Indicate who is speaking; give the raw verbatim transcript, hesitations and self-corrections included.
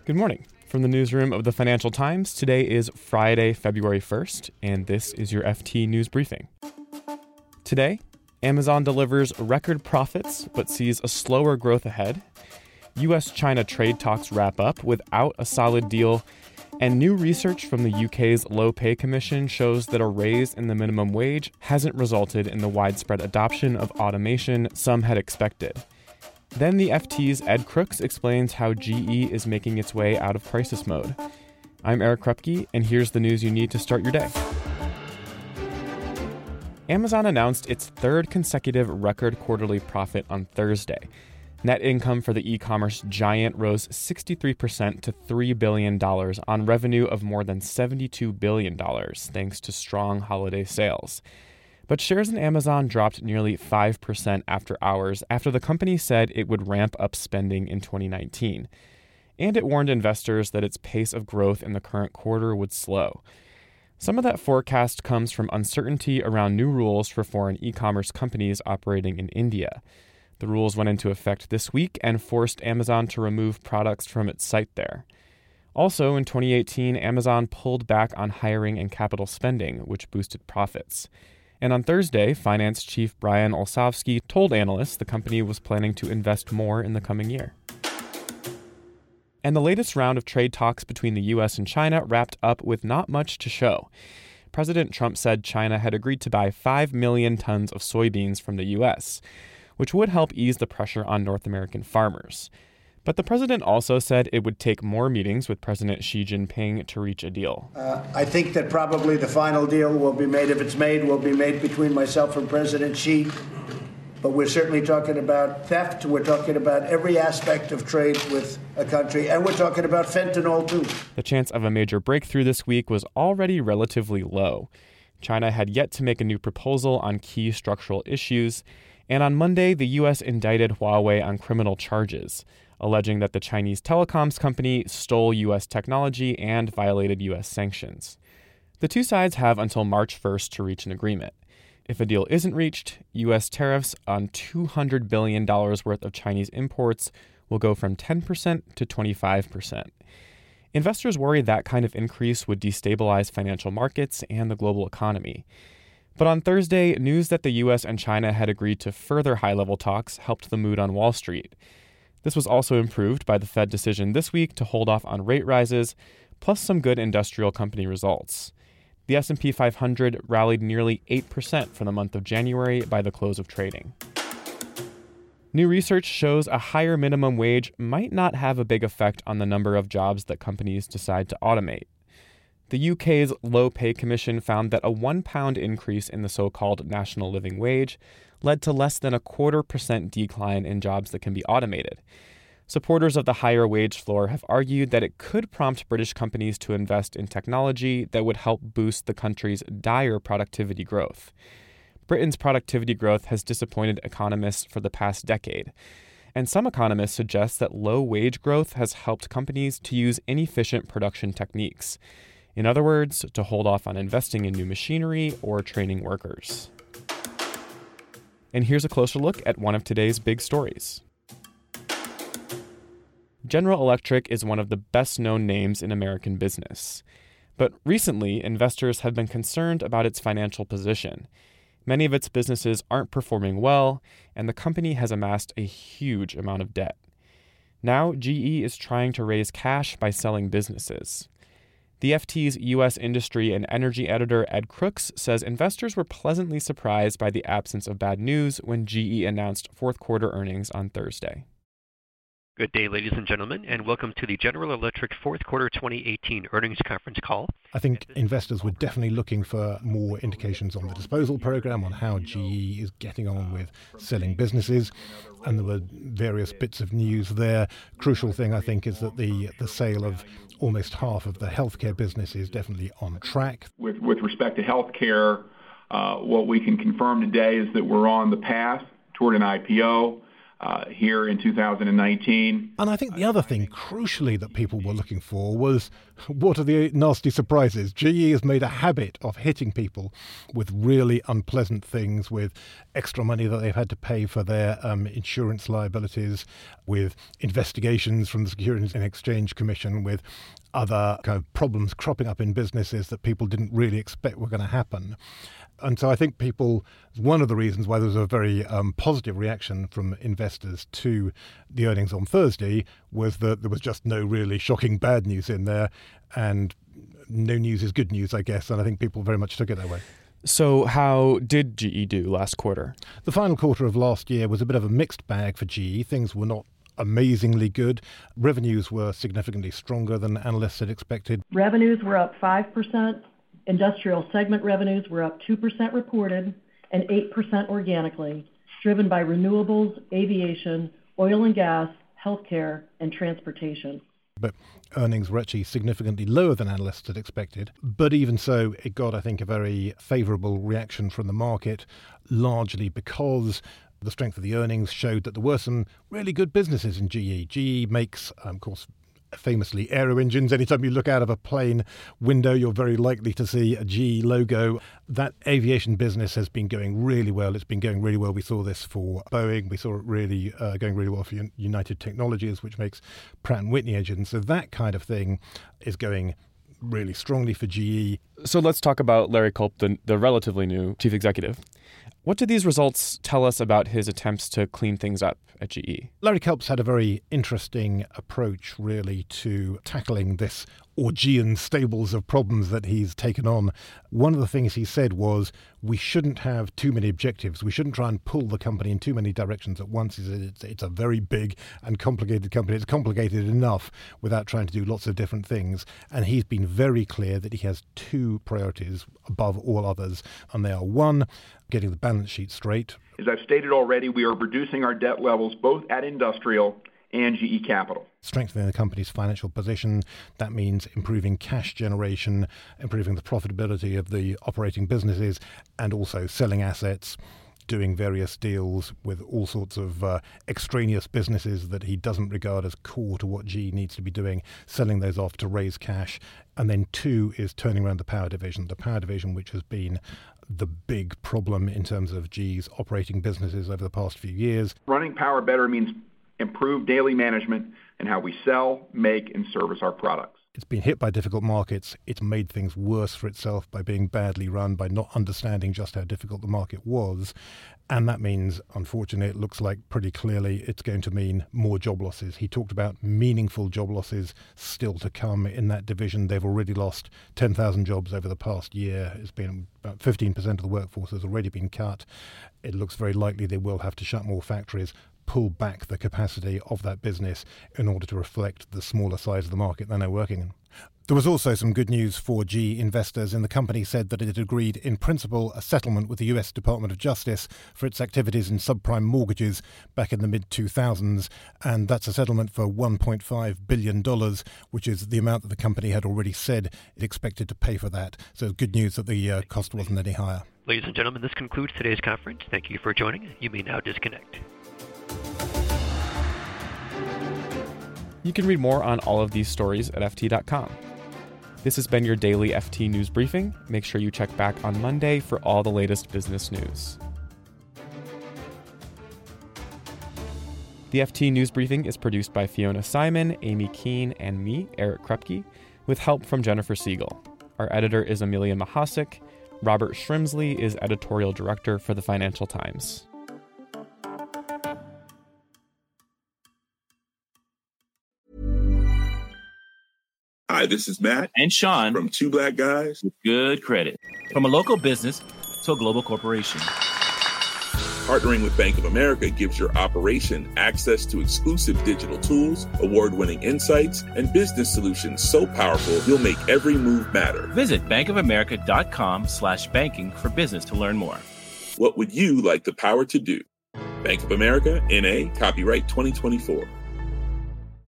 Speaker 1: Good morning. From the newsroom of the Financial Times, today is Friday, February first, and this is your F T News Briefing. Today, Amazon delivers record profits but sees a slower growth ahead. U S China trade talks wrap up without a solid deal. And new research from the U K's Low Pay Commission shows that a raise in the minimum wage hasn't resulted in the widespread adoption of automation some had expected. Then the F T's Ed Crooks explains how G E is making its way out of crisis mode. I'm Eric Krupke, and here's the news you need to start your day. Amazon announced its third consecutive record quarterly profit on Thursday. Net income for the e-commerce giant rose sixty-three percent to three billion dollars on revenue of more than seventy-two billion dollars, thanks to strong holiday sales. But shares in Amazon dropped nearly five percent after hours after the company said it would ramp up spending in twenty nineteen. And it warned investors that its pace of growth in the current quarter would slow. Some of that forecast comes from uncertainty around new rules for foreign e-commerce companies operating in India. The rules went into effect this week and forced Amazon to remove products from its site there. Also, in twenty eighteen, Amazon pulled back on hiring and capital spending, which boosted profits. And on Thursday, Finance Chief Brian Olsavsky told analysts the company was planning to invest more in the coming year. And the latest round of trade talks between the U S and China wrapped up with not much to show. President Trump said China had agreed to buy five million tons of soybeans from the U S, which would help ease the pressure on North American farmers. But the president also said it would take more meetings with President Xi Jinping to reach a deal.
Speaker 2: Uh, I think that probably the final deal will be made, if it's made, will be made between myself and President Xi. But we're certainly talking about theft. We're talking about every aspect of trade with a country. And we're talking about fentanyl, too.
Speaker 1: The chance of a major breakthrough this week was already relatively low. China had yet to make a new proposal on key structural issues. And on Monday, the U S indicted Huawei on criminal charges, alleging that the Chinese telecoms company stole U S technology and violated U S sanctions. The two sides have until March first to reach an agreement. If a deal isn't reached, U S tariffs on two hundred billion dollars worth of Chinese imports will go from ten percent to twenty-five percent. Investors worry that kind of increase would destabilize financial markets and the global economy. But on Thursday, news that the U S and China had agreed to further high-level talks helped the mood on Wall Street. This was also improved by the Fed decision this week to hold off on rate rises, plus some good industrial company results. The S and P five hundred rallied nearly eight percent for the month of January by the close of trading. New research shows a higher minimum wage might not have a big effect on the number of jobs that companies decide to automate. The U K's Low Pay Commission found that a one pound increase in the so-called national living wage led to less than a quarter percent decline in jobs that can be automated. Supporters of the higher wage floor have argued that it could prompt British companies to invest in technology that would help boost the country's dire productivity growth. Britain's productivity growth has disappointed economists for the past decade, and some economists suggest that low wage growth has helped companies to use inefficient production techniques. In other words, to hold off on investing in new machinery or training workers. And here's a closer look at one of today's big stories. General Electric is one of the best-known names in American business. But recently, investors have been concerned about its financial position. Many of its businesses aren't performing well, and the company has amassed a huge amount of debt. Now, G E is trying to raise cash by selling businesses. The F T's U S industry and energy editor Ed Crooks says investors were pleasantly surprised by the absence of bad news when G E announced fourth quarter earnings on Thursday.
Speaker 3: Good day, ladies and gentlemen, and welcome to the General Electric fourth quarter twenty eighteen earnings conference call.
Speaker 4: I think investors were definitely looking for more indications on the disposal program, on how G E is getting on with selling businesses, and there were various bits of news there. Crucial thing, I think, is that the the sale of almost half of the healthcare business is definitely on track.
Speaker 5: With, with respect to healthcare, uh, what we can confirm today is that we're on the path toward an I P O. uh, here in two thousand nineteen.
Speaker 4: And I think the other thing, crucially, that people were looking for was, what are the nasty surprises? G E has made a habit of hitting people with really unpleasant things, with extra money that they've had to pay for their um, insurance liabilities, with investigations from the Securities and Exchange Commission, with other kind of problems cropping up in businesses that people didn't really expect were going to happen. And so I think people, one of the reasons why there was a very um, positive reaction from investors to the earnings on Thursday was that there was just no really shocking bad news in there, and no news is good news, I guess, and I think people very much took it that way.
Speaker 1: So how did G E do last quarter?
Speaker 4: The final quarter of last year was a bit of a mixed bag for G E. Things were not amazingly good. Revenues were significantly stronger than analysts had expected.
Speaker 6: Revenues were up five percent. Industrial segment revenues were up two percent reported and eight percent organically, driven by renewables, aviation, oil and gas, healthcare, and transportation.
Speaker 4: But earnings were actually significantly lower than analysts had expected. But even so, it got, I think, a very favourable reaction from the market, largely because the strength of the earnings showed that there were some really good businesses in G E. G E makes, um, of course, famously aero engines. Anytime you look out of a plane window, you're very likely to see a G E logo. That aviation business has been going really well. It's been going really well. We saw this for Boeing. We saw it really uh, going really well for United Technologies, which makes Pratt and Whitney engines. So that kind of thing is going really strongly for G E.
Speaker 1: So let's talk about Larry Culp, the, the relatively new chief executive. What do these results tell us about his attempts to clean things up at G E?
Speaker 4: Larry Culp's had a very interesting approach, really, to tackling this Augean stables of problems that he's taken on. One of the things he said was, we shouldn't have too many objectives. We shouldn't try and pull the company in too many directions at once. He said it's, it's a very big and complicated company. It's complicated enough without trying to do lots of different things. And he's been very clear that he has two priorities above all others. And they are, one, getting the balance sheet straight.
Speaker 5: As I've stated already, we are reducing our debt levels both at Industrial and G E Capital.
Speaker 4: Strengthening the company's financial position. That means improving cash generation, improving the profitability of the operating businesses, and also selling assets, doing various deals with all sorts of uh, extraneous businesses that he doesn't regard as core to what G E needs to be doing, selling those off to raise cash. And then two is turning around the power division, the power division which has been the big problem in terms of G E's operating businesses over the past few years.
Speaker 5: Running Power better means improved daily management and how we sell, make, and service our products.
Speaker 4: It's been hit by difficult markets. It's made things worse for itself by being badly run, by not understanding just how difficult the market was. And that means, unfortunately, it looks like pretty clearly it's going to mean more job losses. He talked about meaningful job losses still to come in that division. They've already lost ten thousand jobs over the past year. It's been about fifteen percent of the workforce has already been cut. It looks very likely they will have to shut more factories, pull back the capacity of that business in order to reflect the smaller size of the market they're now working in. There was also some good news for G E investors, and the company said that it had agreed in principle a settlement with the U S Department of Justice for its activities in subprime mortgages back in the mid two thousands, and that's a settlement for one point five billion dollars, which is the amount that the company had already said it expected to pay for that. So good news that the uh, cost wasn't any higher.
Speaker 3: Ladies and gentlemen, this concludes today's conference. Thank you for joining. You may now disconnect.
Speaker 1: You can read more on all of these stories at F T dot com. This has been your daily F T News Briefing. Make sure you check back on Monday for all the latest business news. The F T News Briefing is produced by Fiona Simon, Amy Keene, and me, Eric Krupke, with help from Jennifer Siegel. Our editor is Amelia Mahasik. Robert Shrimsley is editorial director for the Financial Times.
Speaker 7: Hi, this is Matt
Speaker 8: and Sean
Speaker 7: from Two Black Guys
Speaker 8: with Good Credit. From a local business to a global corporation.
Speaker 7: Partnering with Bank of America gives your operation access to exclusive digital tools, award-winning insights, and business solutions so powerful you'll make every move matter.
Speaker 8: Visit bankofamerica.com slash banking for business to learn more.
Speaker 7: What would you like the power to do? Bank of America, N A, copyright twenty twenty-four.